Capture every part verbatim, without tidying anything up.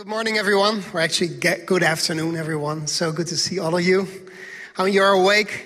Good morning, everyone. Or actually, get, good afternoon, everyone. So good to see all of you. How many of you are awake?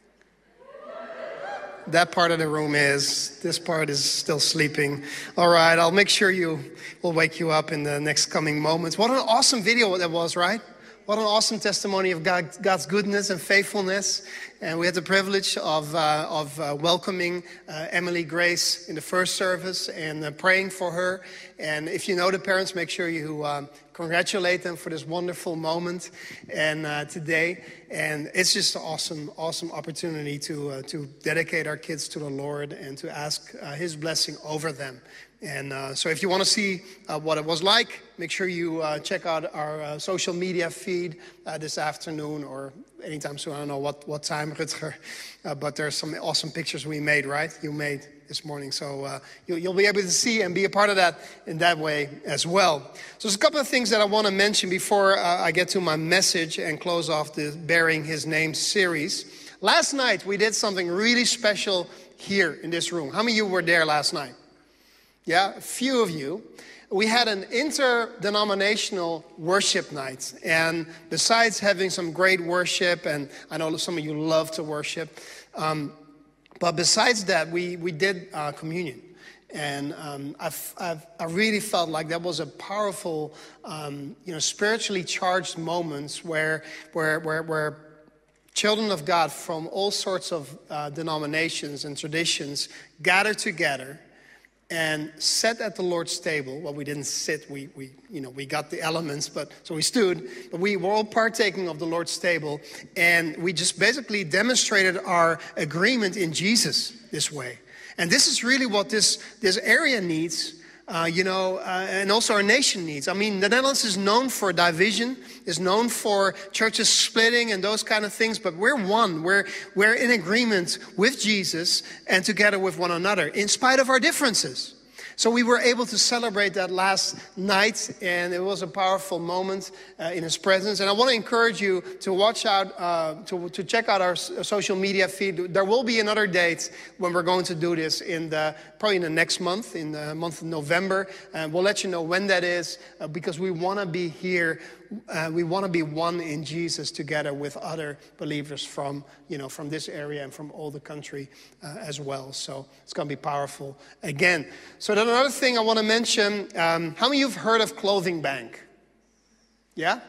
That part of the room is. This part is still sleeping. All right, I'll make sure you will wake you up in the next coming moments. What an awesome video that was, right? What an awesome testimony of God, God's goodness and faithfulness. And we had the privilege of, uh, of uh, welcoming uh, Emily Grace in the first service and uh, praying for her. And if you know the parents, make sure you uh, congratulate them for this wonderful moment and uh, today. And it's just an awesome, awesome opportunity to uh, to dedicate our kids to the Lord and to ask uh, His blessing over them. And uh, so if you want to see uh, what it was like, make sure you uh, check out our uh, social media feed uh, this afternoon or anytime soon. I don't know what, what time, Rutger, uh, but there's some awesome pictures we made, right? You made this morning. So uh, you, you'll be able to see and be a part of that in that way as well. So there's a couple of things that I want to mention before uh, I get to my message and close off the Bearing His Name series. Last night, we did something really special here in this room. How many of you were there last night? Yeah, a few of you. We had an interdenominational worship night. And besides having some great worship, and I know some of you love to worship, um, but besides that, we, we did uh, communion. And um, I've, I've, I really felt like that was a powerful, um, you know, spiritually charged moments where, where, where, where children of God from all sorts of uh, denominations and traditions gathered together and sat at the Lord's table. Well, we didn't sit, we, we, you know, we got the elements, but so we stood, but we were all partaking of the Lord's table, and we just basically demonstrated our agreement in Jesus this way. And this is really what this, this area needs, uh, you know, uh, and also our nation needs. I mean, the Netherlands is known for division, is known for churches splitting and those kind of things, but we're one. We're, we're in agreement with Jesus and together with one another, in spite of our differences. So we were able to celebrate that last night, and it was a powerful moment uh, in His presence. And I want to encourage you to watch out, uh, to, to check out our social media feed. There will be another date when we're going to do this in the probably in the next month, in the month of November. And we'll let you know when that is, uh, because we want to be here. Uh, we want to be one in Jesus together with other believers from, you know, from this area and from all the country uh, as well. So it's going to be powerful again. So then another thing I want to mention, um, how many of you have heard of Clothing Bank? Yeah?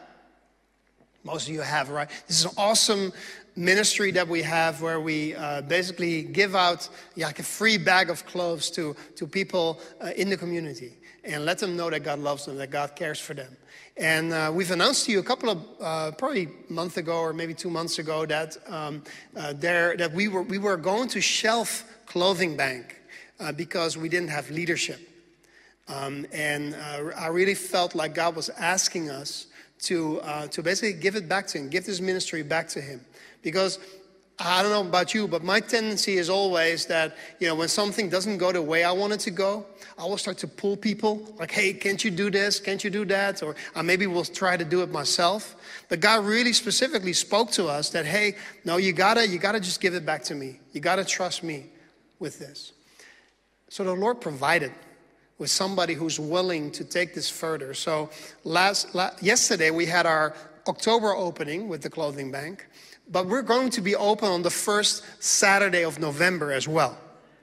Most of you have, right? This is an awesome ministry that we have where we uh, basically give out yeah, like a free bag of clothes to, to people uh, in the community and let them know that God loves them, that God cares for them. And uh, we've announced to you a couple of, uh, probably a month ago or maybe two months ago that um, uh, there that we were we were going to shelf Clothing Bank uh, because we didn't have leadership. Um, and uh, I really felt like God was asking us to uh, to basically give it back to Him, give this ministry back to Him, because I don't know about you, but my tendency is always that, you know, when something doesn't go the way I want it to go, I will start to pull people like, hey, can't you do this? Can't you do that? Or uh, maybe we'll try to do it myself. But God really specifically spoke to us that, hey, no, you gotta, you gotta just give it back to me. You gotta trust me with this. So the Lord provided with somebody who's willing to take this further. So last, last yesterday we had our October opening with the Clothing Bank. But we're going to be open on the first Saturday of November as well.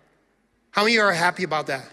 How many of you are happy about that?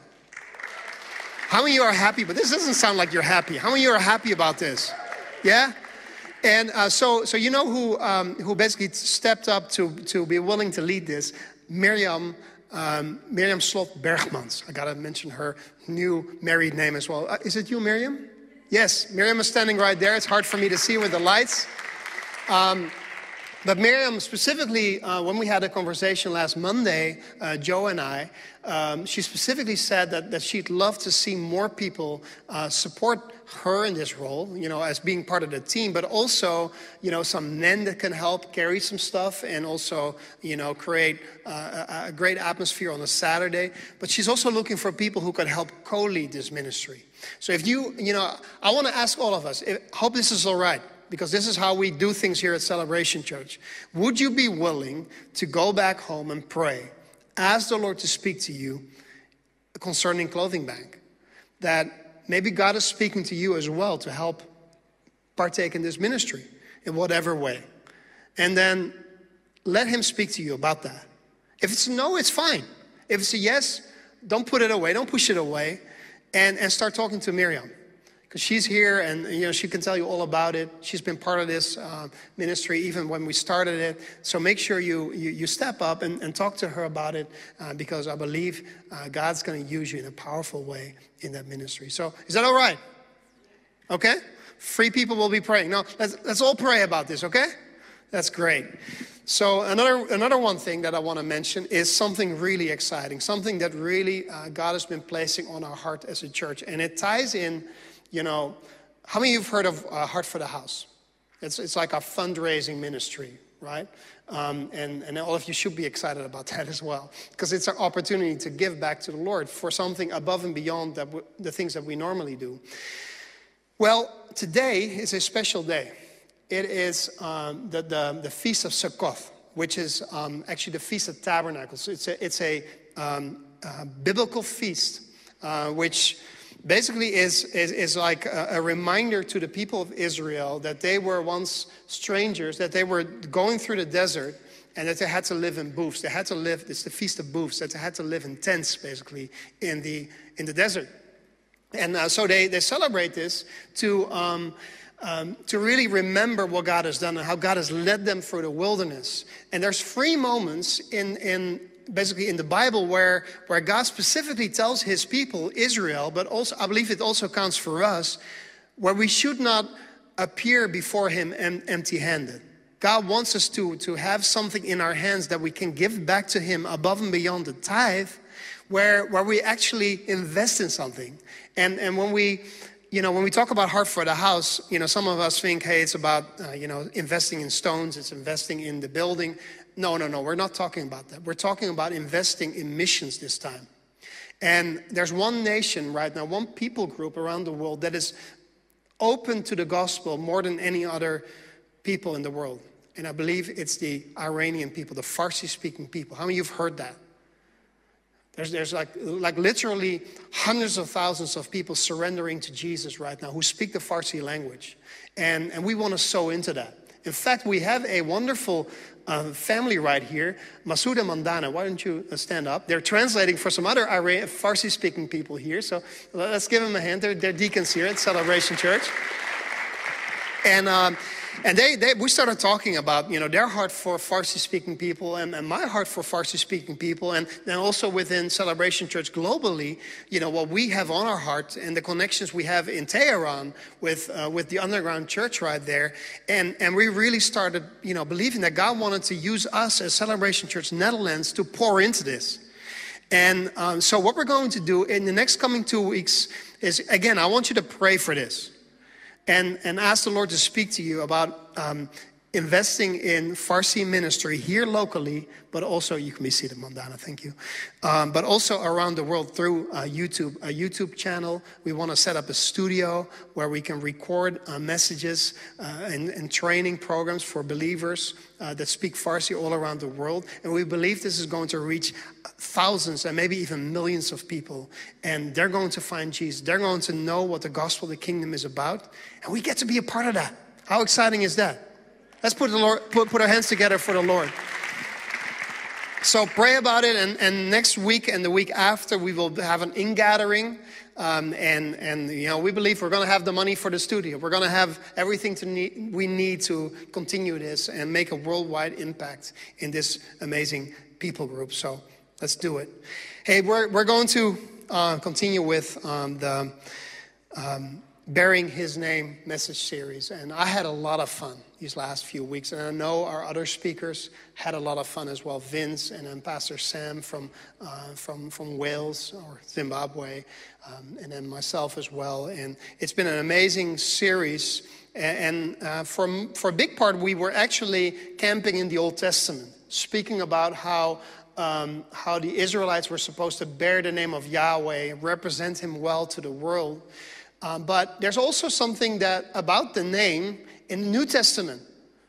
How many of you are happy? But this doesn't sound like you're happy. How many of you are happy about this? Yeah? And uh, so so you know who um, who basically stepped up to, to be willing to lead this? Miriam, um, Miriam Slot Bergmans. I got to mention her new married name as well. Uh, is it you, Miriam? Yes, Miriam is standing right there. It's hard for me to see with the lights. Um, But Miriam, specifically, uh, when we had a conversation last Monday, uh, Joe and I, um, she specifically said that, that she'd love to see more people uh, support her in this role, you know, as being part of the team, but also, you know, some men that can help carry some stuff and also, you know, create uh, a, a great atmosphere on a Saturday. But she's also looking for people who can help co-lead this ministry. So if you, you know, I want to ask all of us, I hope this is all right, because this is how we do things here at Celebration Church. Would you be willing to go back home and pray, ask the Lord to speak to you concerning Clothing Bank? That maybe God is speaking to you as well to help partake in this ministry in whatever way. And then let him speak to you about that. If it's a no, it's fine. If it's a yes, don't put it away. Don't push it away. And, and start talking to Miriam. Because she's here and, you know, she can tell you all about it. She's been part of this uh, ministry even when we started it. So make sure you you, you step up and, and talk to her about it uh, because I believe uh, God's going to use you in a powerful way in that ministry. So is that all right? Okay? Free people will be praying. No, let's, let's all pray about this, okay? That's great. So another another one thing that I want to mention is something really exciting, something that really uh, God has been placing on our heart as a church. And it ties in, you know, how many of you have heard of uh, Heart for the House? It's it's like a fundraising ministry, right? Um, and, and all of you should be excited about that as well, because it's an opportunity to give back to the Lord for something above and beyond that w- the things that we normally do. Well, today is a special day. It is um, the, the, the Feast of Sukkot, which is um, actually the Feast of Tabernacles. It's a, it's a um, uh, biblical feast, uh, which basically is, is, is like a, a reminder to the people of Israel that they were once strangers, that they were going through the desert, and that they had to live in booths. They had to live, it's the Feast of Booths, that they had to live in tents, basically, in the, in the desert. And uh, so they, they celebrate this to... Um, Um, to really remember what God has done and how God has led them through the wilderness. And there's three moments in, in basically in the Bible where, where God specifically tells his people, Israel, but also I believe it also counts for us, where we should not appear before him empty-handed. God wants us to, to have something in our hands that we can give back to him above and beyond the tithe, where, where we actually invest in something. And, and when we... You know, when we talk about Heart for the House, you know, some of us think, hey, it's about, uh, you know, investing in stones, it's investing in the building. No, no, no, we're not talking about that. We're talking about investing in missions this time. And there's one nation right now, one people group around the world that is open to the gospel more than any other people in the world. And I believe it's the Iranian people, the Farsi-speaking people. How many of you have heard that? There's, there's like, like literally hundreds of thousands of people surrendering to Jesus right now who speak the Farsi language. And, and we want to sow into that. In fact, we have a wonderful uh, family right here, Masood and Mandana. Why don't you stand up? They're translating for some other Iran- Farsi-speaking people here. So let's give them a hand. They're, they're deacons here at Celebration Church. And... Um, And they, they, we started talking about, you know, their heart for Farsi-speaking people and, and my heart for Farsi-speaking people. And then also within Celebration Church globally, you know, what we have on our heart and the connections we have in Tehran with uh, with the underground church right there. And, and we really started, you know, believing that God wanted to use us as Celebration Church Netherlands to pour into this. And um, so what we're going to do in the next coming two weeks is, again, I want you to pray for this. And, and ask the Lord to speak to you about um, investing in Farsi ministry here locally, but also, you can be seated, Mandana, thank you. Um, but also around the world through uh, YouTube, a YouTube channel. We want to set up a studio where we can record uh, messages uh, and, and training programs for believers uh, that speak Farsi all around the world. And we believe this is going to reach thousands and maybe even millions of people. And they're going to find Jesus. They're going to know what the gospel of the kingdom is about. And we get to be a part of that. How exciting is that? Let's put, the Lord, put, put our hands together for the Lord. So pray about it, and, and next week and the week after, we will have an in-gathering. Um, and, and, you know, we believe we're going to have the money for the studio. We're going to have everything to need, we need to continue this and make a worldwide impact in this amazing people group. So let's do it. Hey, we're, we're going to uh, continue with um, the... Um, Bearing His Name message series. And I had a lot of fun these last few weeks. And I know our other speakers had a lot of fun as well. Vince and then Pastor Sam from uh, from, from Wales or Zimbabwe. Um, and then myself as well. And it's been an amazing series. And uh, for, for a big part, we were actually camping in the Old Testament, speaking about how um, how the Israelites were supposed to bear the name of Yahweh, represent Him well to the world. Um, but there's also something that about the name in the New Testament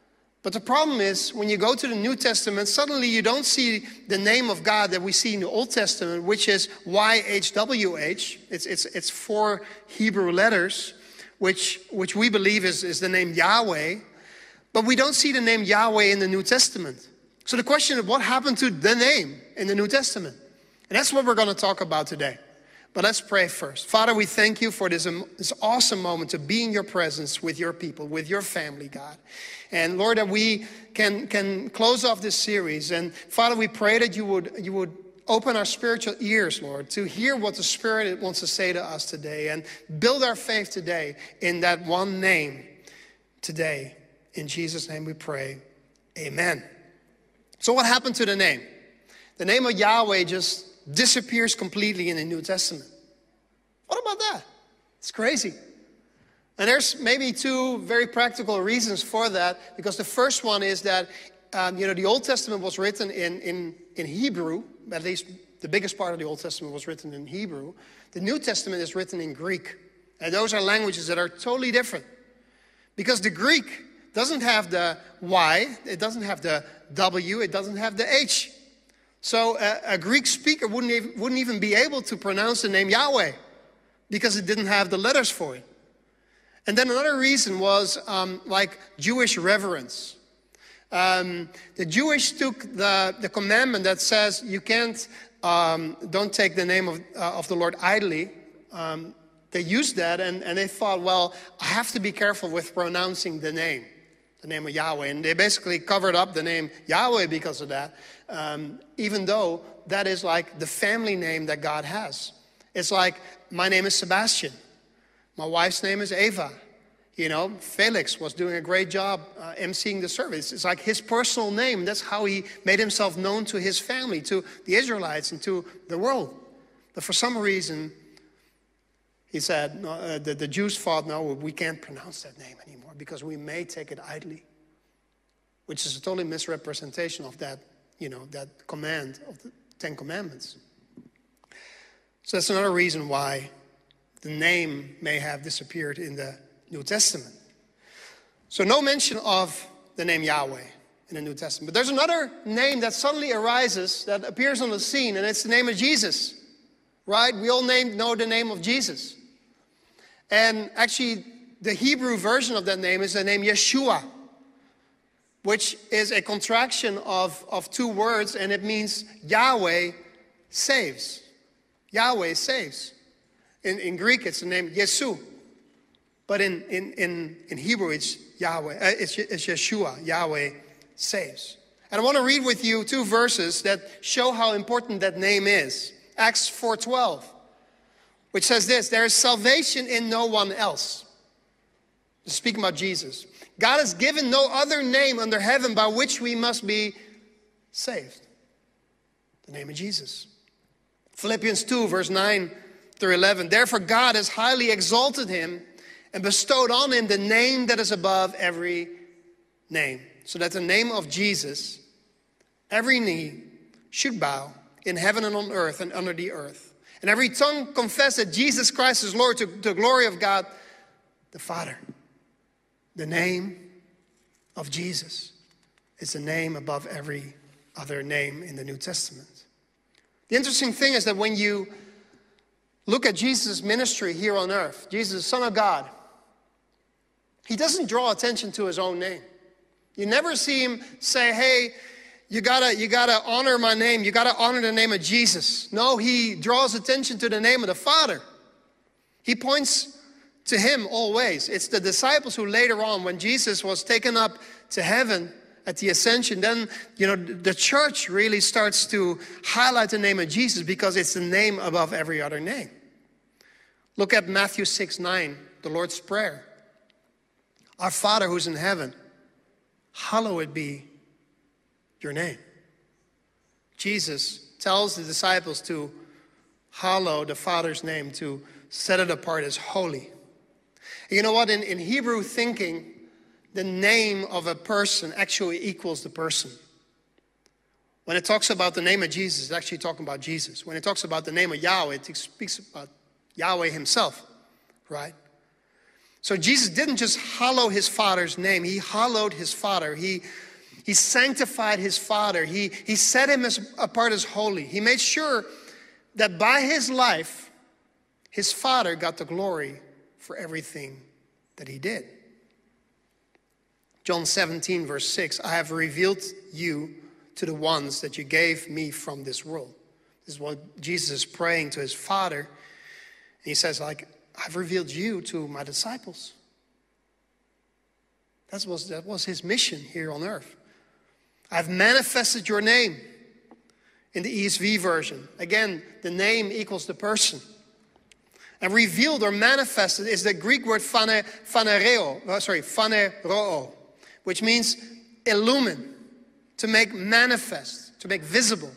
But the problem is, when you go to the New Testament, suddenly you don't see the name of God that we see in the Old Testament, which is Y H W H. It's, it's, it's four Hebrew letters, which, which we believe is, is the name Yahweh. But we don't see the name Yahweh in the New Testament. So the question is, what happened to the name in the New Testament? And that's what we're going to talk about today. But let's pray first. Father, we thank you for this, um, this awesome moment to be in your presence with your people, with your family, God. And Lord, that we can, can close off this series. And Father, we pray that you would, you would open our spiritual ears, Lord, to hear what the Spirit wants to say to us today. And build our faith today in that one name today. In Jesus' name we pray. Amen. So what happened to the name? The name of Yahweh just disappears completely in the New Testament. What about that? It's crazy. And there's maybe two very practical reasons for that. Because the first one is that, um, you know, the Old Testament was written in, in, in Hebrew. At least the biggest part of the Old Testament was written in Hebrew. The New Testament is written in Greek. And those are languages that are totally different. Because the Greek doesn't have the Y, it doesn't have the W, it doesn't have the H. So a, a Greek speaker wouldn't even, wouldn't even be able to pronounce the name Yahweh because it didn't have the letters for it. And then another reason was um, like Jewish reverence. Um, the Jewish took the, the commandment that says you can't, um, don't take the name of, uh, of the Lord idly. Um, they used that and, and they thought, well, I have to be careful with pronouncing the name. The name of Yahweh. And they basically covered up the name Yahweh because of that, um, even though that is like the family name that God has. It's like, my name is Sebastian. My wife's name is Eva. You know, Felix was doing a great job uh, emceeing the service. It's like his personal name. That's how he made himself known to his family, to the Israelites, and to the world. But for some reason, he said, no, uh, the, the Jews thought, no, we can't pronounce that name anymore because we may take it idly, which is a totally misrepresentation of that, you know, that command of the Ten Commandments. So that's another reason why the name may have disappeared in the New Testament. So no mention of the name Yahweh in the New Testament. But there's another name that suddenly arises that appears on the scene, and it's the name of Jesus, right? We all name, know the name of Jesus. And actually, the Hebrew version of that name is the name Yeshua, which is a contraction of, of two words, and it means Yahweh saves. Yahweh saves. In, in Greek, it's the name Yesu. But in, in, in, in Hebrew, it's Yahweh. Uh, it's, it's Yeshua. Yahweh saves. And I want to read with you two verses that show how important that name is. Acts four twelve, which says this: there is salvation in no one else. Speaking about Jesus. God has given no other name under heaven by which we must be saved. The name of Jesus. Philippians two, verse nine through eleven. Therefore God has highly exalted him and bestowed on him the name that is above every name. So that the name of Jesus, every knee should bow in heaven and on earth and under the earth. And every tongue confess that Jesus Christ is Lord, to the glory of God the Father. The name of Jesus is the name above every other name in the New Testament. The interesting thing is that when you look at Jesus' ministry here on earth, Jesus, Son of God, he doesn't draw attention to his own name. You never see him say, hey, you gotta, you gotta honor my name. You gotta honor the name of Jesus. No, he draws attention to the name of the Father. He points to him always. It's the disciples who later on, when Jesus was taken up to heaven at the ascension, then, you know, the church really starts to highlight the name of Jesus because it's the name above every other name. Look at Matthew six nine, the Lord's Prayer. Our Father who's in heaven, hallowed be your name. Jesus tells the disciples to hallow the Father's name, to set it apart as holy. You know what? In, in Hebrew thinking, the name of a person actually equals the person. When it talks about the name of Jesus, it's actually talking about Jesus. When it talks about the name of Yahweh, it speaks about Yahweh himself, right? So Jesus didn't just hallow his Father's name. He hallowed his Father. He, he sanctified his Father. He, he set him as, apart as holy. He made sure that by his life, his Father got the glory for everything that he did. John seventeen, verse six, I have revealed you to the ones that you gave me from this world. This is what Jesus is praying to his Father. He says, like, I've revealed you to my disciples. That was, that was his mission here on earth. I've manifested your name in the E S V version. Again, the name equals the person. And revealed or manifested is the Greek word phane, phanereo, sorry, phaneroo, which means illumine, to make manifest, to make visible,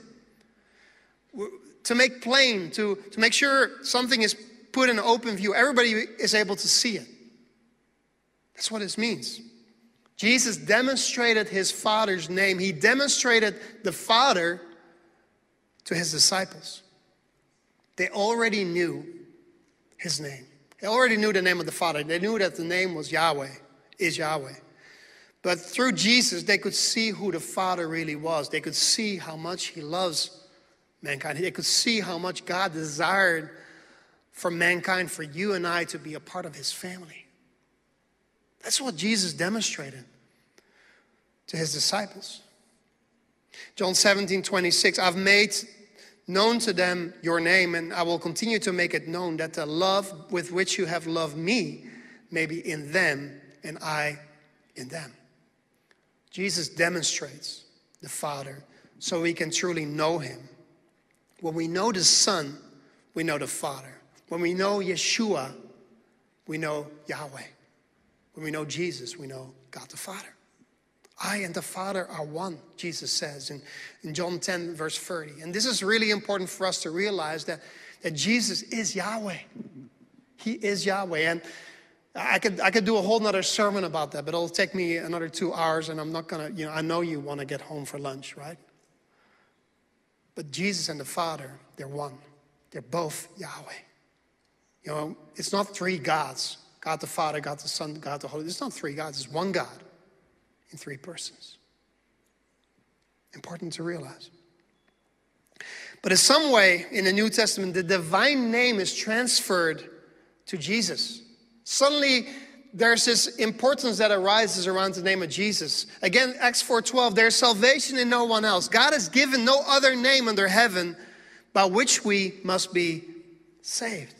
to make plain, to, to make sure something is put in open view. Everybody is able to see it. That's what this means. Jesus demonstrated his Father's name. He demonstrated the Father to his disciples. They already knew his name. They already knew the name of the Father. They knew that the name was Yahweh, is Yahweh. But through Jesus, they could see who the Father really was. They could see how much he loves mankind. They could see how much God desired for mankind, for you and I to be a part of his family. That's what Jesus demonstrated to his disciples. John seventeen, twenty-six, I've made known to them your name, and I will continue to make it known, that the love with which you have loved me may be in them and I in them. Jesus demonstrates the Father so we can truly know him. When we know the Son, we know the Father. When we know Yeshua, we know Yahweh. When we know Jesus, we know God the Father. I and the Father are one, Jesus says in, in John ten, verse thirty. And this is really important for us to realize that, that Jesus is Yahweh. He is Yahweh. And I could, I could do a whole nother sermon about that, but it'll take me another two hours, and I'm not going to, you know, I know you want to get home for lunch, right? But Jesus and the Father, they're one. They're both Yahweh. You know, it's not three gods. God the Father, God the Son, God the Holy. It's not three gods. It's one God in three persons. Important to realize. But in some way, in the New Testament, the divine name is transferred to Jesus. Suddenly, there's this importance that arises around the name of Jesus. Again, Acts four twelve, there's salvation in no one else. God has given no other name under heaven by which we must be saved.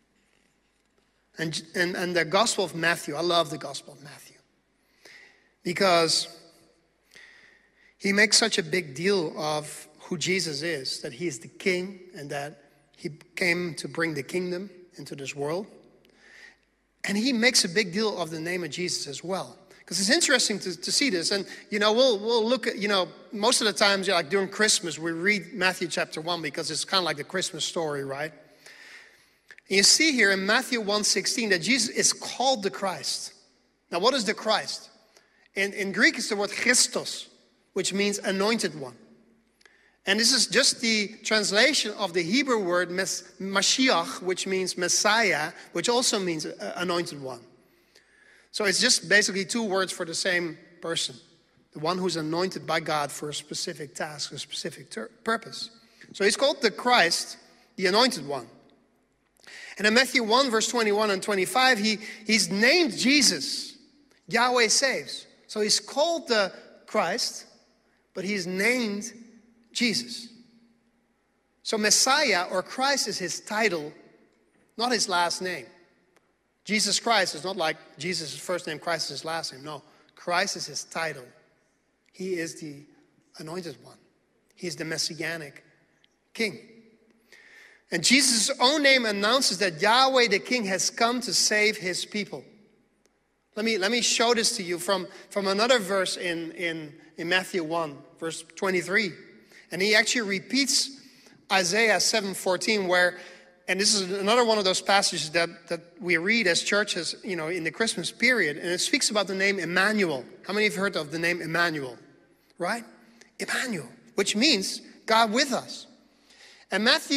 And, and, and the Gospel of Matthew, I love the Gospel of Matthew, because he makes such a big deal of who Jesus is, that he is the king and that he came to bring the kingdom into this world. And he makes a big deal of the name of Jesus as well. Because it's interesting to, to see this. And, you know, we'll we'll look at, you know, most of the times, like during Christmas, we read Matthew chapter one because it's kind of like the Christmas story, right? And you see here in Matthew one sixteen that Jesus is called the Christ. Now, what is the Christ? In, in Greek, it's the word Christos, which means anointed one. And this is just the translation of the Hebrew word Mashiach, which means Messiah, which also means anointed one. So it's just basically two words for the same person. The one who's anointed by God for a specific task, a specific ter- purpose. So he's called the Christ, the anointed one. And in Matthew one, verse twenty-one and twenty-five, he, he's named Jesus. Yahweh saves. So he's called the Christ, but he's named Jesus. So Messiah or Christ is his title, not his last name. Jesus Christ is not like Jesus' first name, Christ is his last name. No, Christ is his title. He is the anointed one. He is the messianic king. And Jesus' own name announces that Yahweh the King has come to save his people. Let me, let me show this to you from, from another verse in, in, in Matthew one, verse twenty-three. And he actually repeats Isaiah seven fourteen, where, and this is another one of those passages that, that we read as churches, you know, in the Christmas period. And it speaks about the name Emmanuel. How many have heard of the name Emmanuel? Right? Emmanuel, which means God with us. And Matthew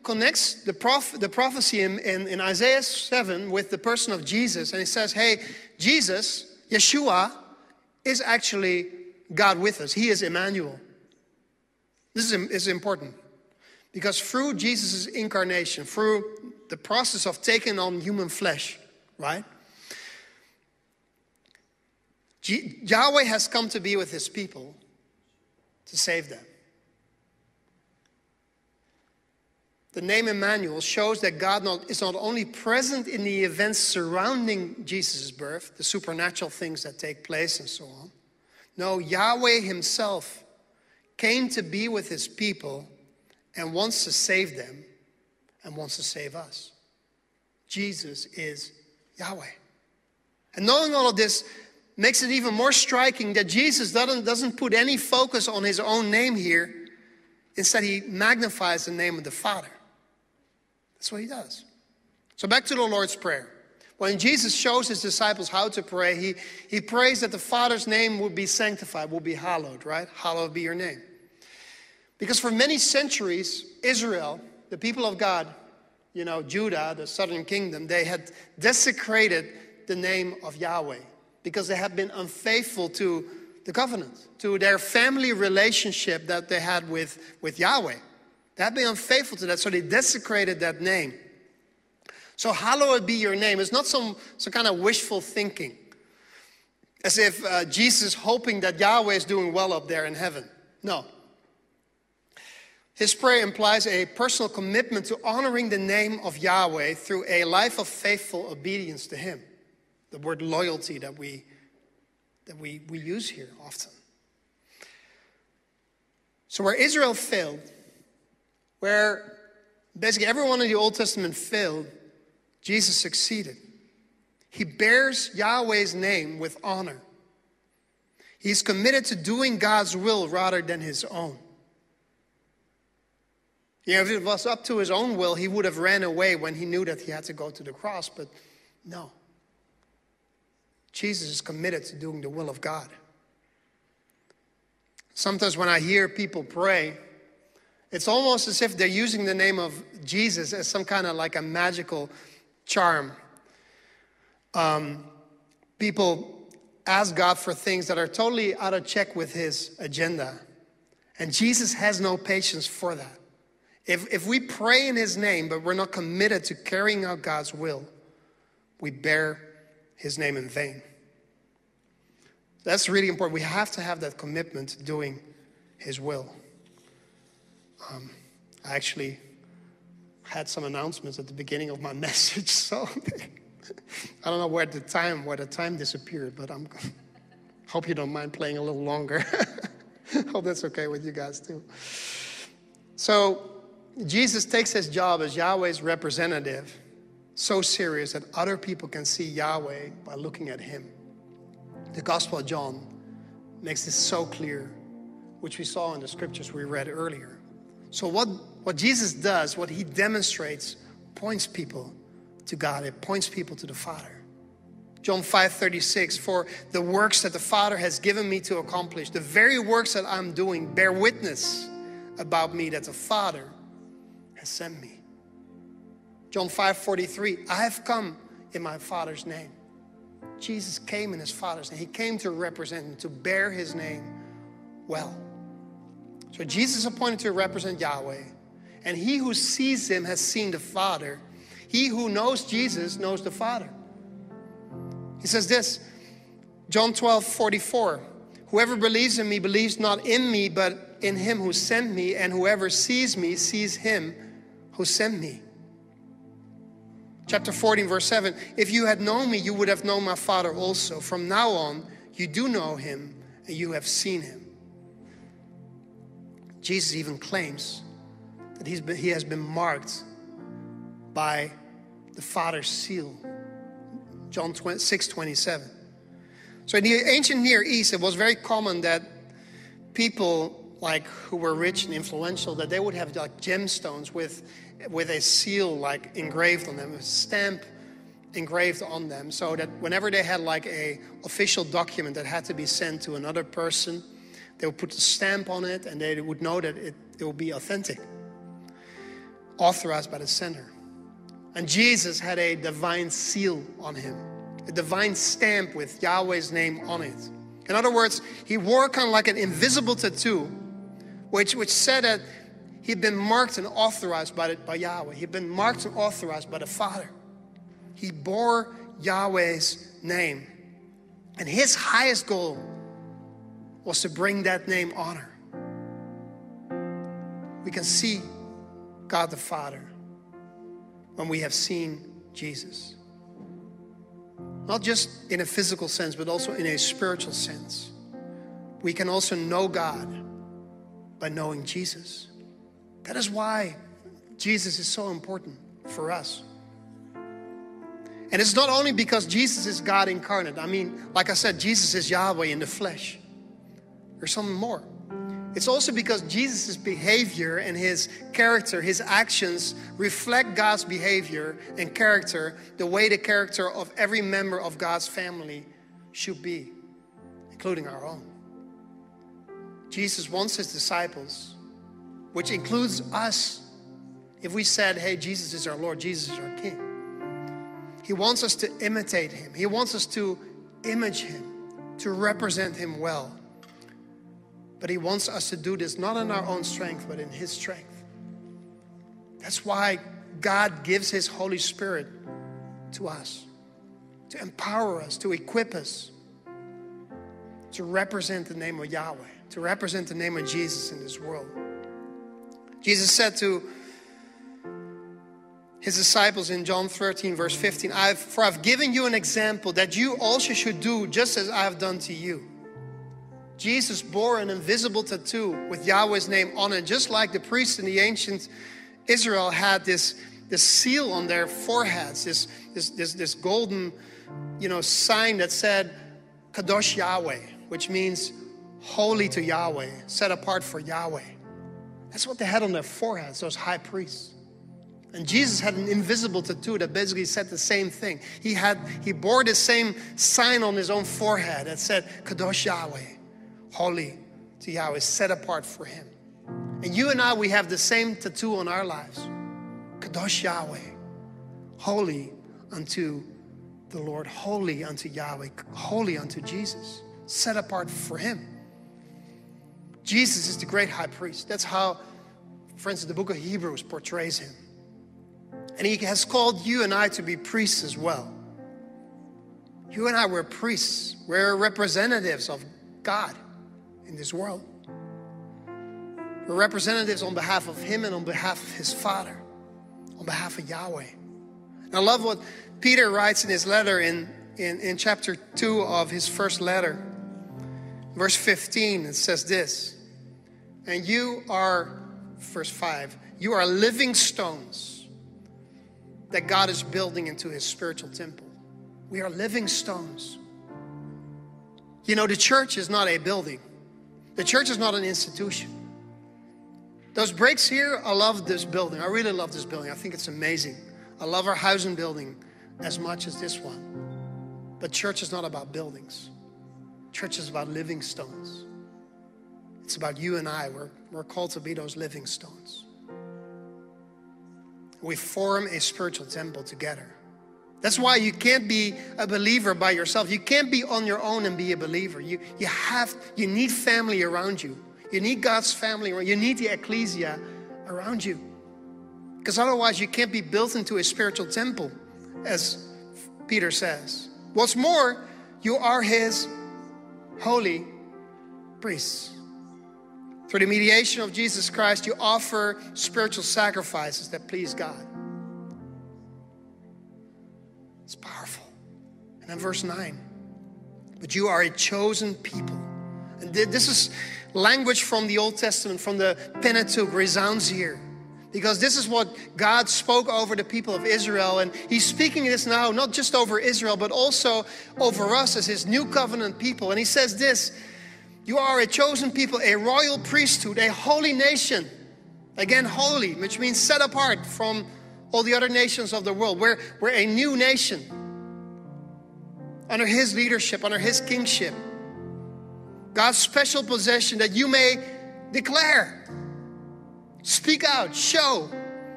connects the, prof, the prophecy in, in, in Isaiah seven with the person of Jesus. And he says, hey, Jesus, Yeshua, is actually God with us. He is Emmanuel. This is, is important. Because through Jesus' incarnation, through the process of taking on human flesh, right? G- Yahweh has come to be with his people to save them. The name Emmanuel shows that God not, is not only present in the events surrounding Jesus' birth, the supernatural things that take place and so on. No, Yahweh himself came to be with his people and wants to save them and wants to save us. Jesus is Yahweh. And knowing all of this makes it even more striking that Jesus doesn't, doesn't put any focus on his own name here. Instead, he magnifies the name of the Father. That's what he does. So back to the Lord's Prayer. When Jesus shows his disciples how to pray, he, he prays that the Father's name will be sanctified, will be hallowed, right? Hallowed be your name. Because for many centuries, Israel, the people of God, you know, Judah, the southern kingdom, they had desecrated the name of Yahweh because they had been unfaithful to the covenant, to their family relationship that they had with, with Yahweh. They had been unfaithful to that, so they desecrated that name. So hallowed be your name. It's not some, some kind of wishful thinking, as if uh, Jesus is hoping that Yahweh is doing well up there in heaven. No. His prayer implies a personal commitment to honoring the name of Yahweh through a life of faithful obedience to him. The word loyalty that we, that we, we use here often. So where Israel failed, where basically everyone in the Old Testament failed, Jesus succeeded. He bears Yahweh's name with honor. He's committed to doing God's will rather than his own. You know, if it was up to his own will, he would have ran away when he knew that he had to go to the cross, but no. Jesus is committed to doing the will of God. Sometimes when I hear people pray, it's almost as if they're using the name of Jesus as some kind of like a magical charm. Um, people ask God for things that are totally out of check with his agenda. And Jesus has no patience for that. If, if we pray in his name, but we're not committed to carrying out God's will, we bear his name in vain. That's really important. We have to have that commitment to doing his will. Um, I actually had some announcements at the beginning of my message, so I don't know where the time where the time disappeared, but I'm hope you don't mind playing a little longer. Hope that's okay with you guys too. So Jesus takes his job as Yahweh's representative so serious that other people can see Yahweh by looking at him. The Gospel of John makes this so clear, which we saw in the scriptures we read earlier. So what, what Jesus does, what he demonstrates, points people to God. It points people to the Father. John five thirty-six, for the works that the Father has given me to accomplish, the very works that I'm doing, bear witness about me that the Father has sent me. John five forty-three, I have come in my Father's name. Jesus came in his Father's name. He came to represent him, to bear his name well. So Jesus is appointed to represent Yahweh. And he who sees him has seen the Father. He who knows Jesus knows the Father. He says this, John twelve forty-four, whoever believes in me believes not in me, but in him who sent me. And whoever sees me sees him who sent me. Chapter fourteen, verse seven, if you had known me, you would have known my Father also. From now on, you do know him and you have seen him. Jesus even claims that he's been, he has been marked by the Father's seal. John six twenty-seven. So in the ancient Near East, it was very common that people like who were rich and influential, that they would have like gemstones with, with a seal like engraved on them, a stamp engraved on them, so that whenever they had like a official document that had to be sent to another person, they would put the stamp on it and they would know that it, it would be authentic. authorized by the sender. And Jesus had a divine seal on him, a divine stamp with Yahweh's name on it. In other words, he wore kind of like an invisible tattoo, which, which said that he'd been marked and authorized by, the, by Yahweh. He'd been marked and authorized by the Father. He bore Yahweh's name. And his highest goal was to bring that name honor. We can see God the Father when we have seen Jesus. Not just in a physical sense, but also in a spiritual sense. We can also know God by knowing Jesus. That is why Jesus is so important for us. And it's not only because Jesus is God incarnate. I mean, like I said, Jesus is Yahweh in the flesh. There's something more. It's also because Jesus' behavior and his character, his actions reflect God's behavior and character the way the character of every member of God's family should be, including our own. Jesus wants his disciples, which includes us. If we said, hey, Jesus is our Lord, Jesus is our King. He wants us to imitate him. He wants us to image him, to represent him well. But he wants us to do this not in our own strength, but in his strength. That's why God gives his Holy Spirit to us, to empower us, to equip us, to represent the name of Yahweh, to represent the name of Jesus in this world. Jesus said to his disciples in John thirteen, verse fifteen, I've, for I've given you an example that you also should do just as I have done to you. Jesus bore an invisible tattoo with Yahweh's name on it, just like the priests in the ancient Israel had this, this seal on their foreheads, this, this, this, this golden, you know, sign that said Kadosh Yahweh, which means holy to Yahweh, set apart for Yahweh. That's what they had on their foreheads, those high priests. And Jesus had an invisible tattoo that basically said the same thing. He had, he bore the same sign on his own forehead that said Kadosh Yahweh, holy to Yahweh, set apart for him. And you and I, we have the same tattoo on our lives. Kadosh Yahweh, holy unto the Lord, holy unto Yahweh, holy unto Jesus, set apart for him. Jesus is the great high priest. That's how, for instance, the book of Hebrews portrays him. And he has called you and I to be priests as well. You and I, we're priests. We're representatives of God in this world. We're representatives on behalf of him and on behalf of his Father, on behalf of Yahweh. And I love what Peter writes in his letter in, in, in chapter two of his first letter. Verse fifteen, it says this, and you are, verse five, you are living stones that God is building into his spiritual temple. We are living stones. You know, the church is not a building. The church is not an institution. Those breaks here, I love this building. I really love this building. I think it's amazing. I love our housing building as much as this one. But church is not about buildings. Church is about living stones. It's about you and I. We're, we're called to be those living stones. We form a spiritual temple together. That's why you can't be a believer by yourself. You can't be on your own and be a believer. You, you, have, you need family around you. You need God's family around you. You need the ecclesia around you. Because otherwise you can't be built into a spiritual temple, as Peter says. What's more, you are his holy priests. Through the mediation of Jesus Christ, you offer spiritual sacrifices that please God. It's powerful. And then verse nine, but you are a chosen people. And this is language from the Old Testament, from the Pentateuch, resounds here. Because this is what God spoke over the people of Israel. And he's speaking this now, not just over Israel, but also over us as his new covenant people. And he says this, you are a chosen people, a royal priesthood, a holy nation. Again, holy, which means set apart from all the other nations of the world. We're, we're a new nation under his leadership, under his kingship. God's special possession that you may declare, speak out, show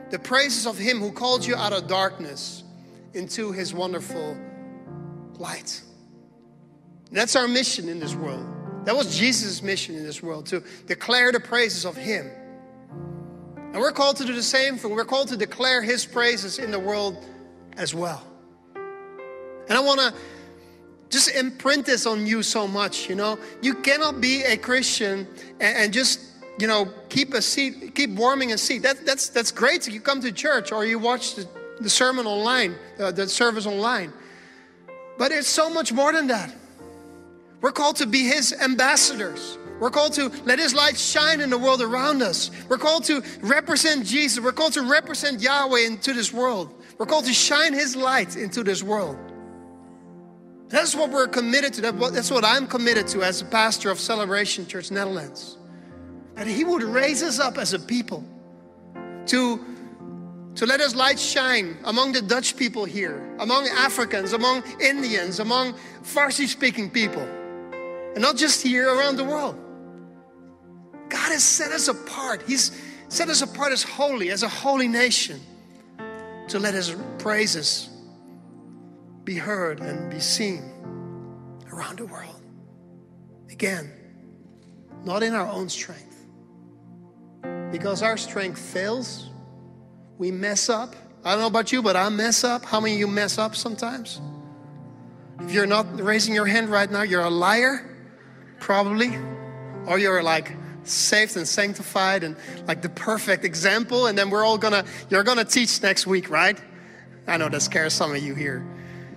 The praises of him who called you out of darkness into his wonderful light. That's our mission in this world. That was Jesus' mission in this world, to declare the praises of him. And we're called to do the same thing. We're called to declare his praises in the world as well. And I want to just imprint this on you so much, you know. You cannot be a Christian and, and just, you know, keep a seat, keep warming a seat. That, that's that's great. You come to church or you watch the, the sermon online, uh, the service online. But it's so much more than that. We're called to be his ambassadors. We're called to let his light shine in the world around us. We're called to represent Jesus. We're called to represent Yahweh into this world. We're called to shine his light into this world. That's what we're committed to. That's what I'm committed to as a pastor of Celebration Church Netherlands. That he would raise us up as a people to, to let his light shine among the Dutch people here, among Africans, among Indians, among Farsi-speaking people. And not just here, around the world. God has set us apart. He's set us apart as holy, as a holy nation, to let his praises be heard and be seen around the world. Again, not in our own strength. Because our strength fails. We mess up. I don't know about you, but I mess up. How many of you mess up sometimes? If you're not raising your hand right now, you're a liar. Probably. Or you're like saved and sanctified and like the perfect example. And then we're all gonna, you're gonna teach next week, right? I know that scares some of you here.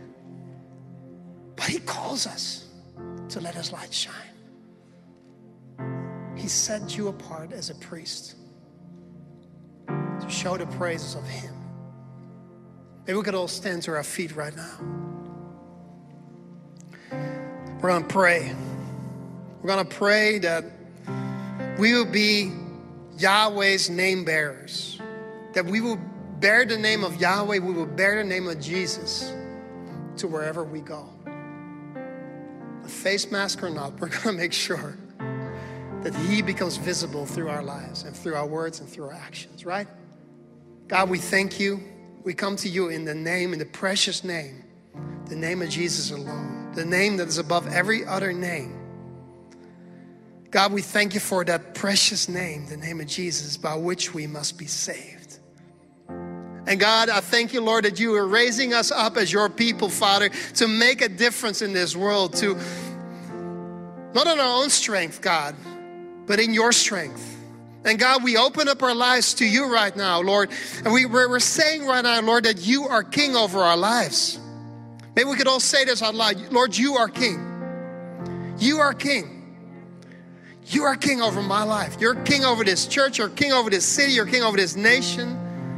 But he calls us to let his light shine. He set you apart as a priest to show the praises of him. Maybe we could all stand to our feet right now. We're gonna pray. We're gonna pray that we will be Yahweh's name bearers. That we will bear the name of Yahweh, we will bear the name of Jesus to wherever we go. A face mask or not, we're gonna make sure that he becomes visible through our lives and through our words and through our actions, right? God, we thank you. We come to you in the name, in the precious name, the name of Jesus alone, the name that is above every other name. God, we thank you for that precious name, the name of Jesus, by which we must be saved. And God, I thank you, Lord, that you are raising us up as your people, Father, to make a difference in this world, to not on our own strength, God, but in your strength. And God, we open up our lives to you right now, Lord. And we, we're, we're saying right now, Lord, that you are king over our lives. Maybe we could all say this out loud. Lord, you are king. You are king. You are king over my life. You're king over this church. You're king over this city. You're king over this nation.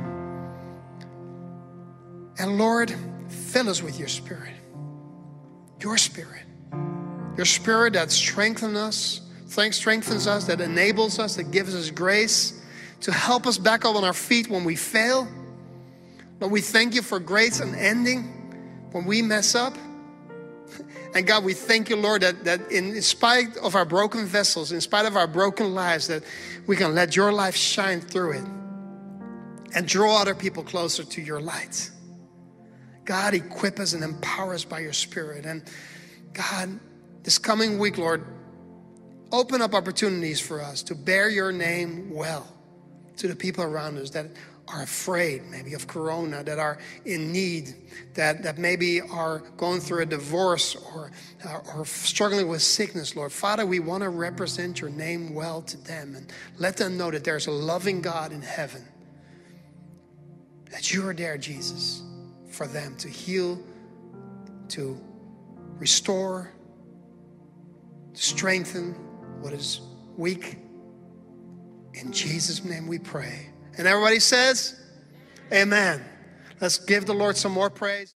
And Lord, fill us with your spirit. Your spirit. Your spirit that strengthens us, strengthens us, that enables us, that gives us grace to help us back up on our feet when we fail. Lord, we thank you for grace unending when we mess up. And God, we thank you, Lord, that, that in spite of our broken vessels, in spite of our broken lives, that we can let your life shine through it and draw other people closer to your light. God, equip us and empower us by your spirit. And God, this coming week, Lord, open up opportunities for us to bear your name well to the people around us that are afraid maybe of corona, that are in need, that, that maybe are going through a divorce or, uh, or struggling with sickness, Lord. Father, we want to represent your name well to them and let them know that there's a loving God in heaven, that you are there, Jesus, for them to heal, to restore, to strengthen what is weak. In Jesus' name we pray. And everybody says, amen. Let's give the Lord some more praise.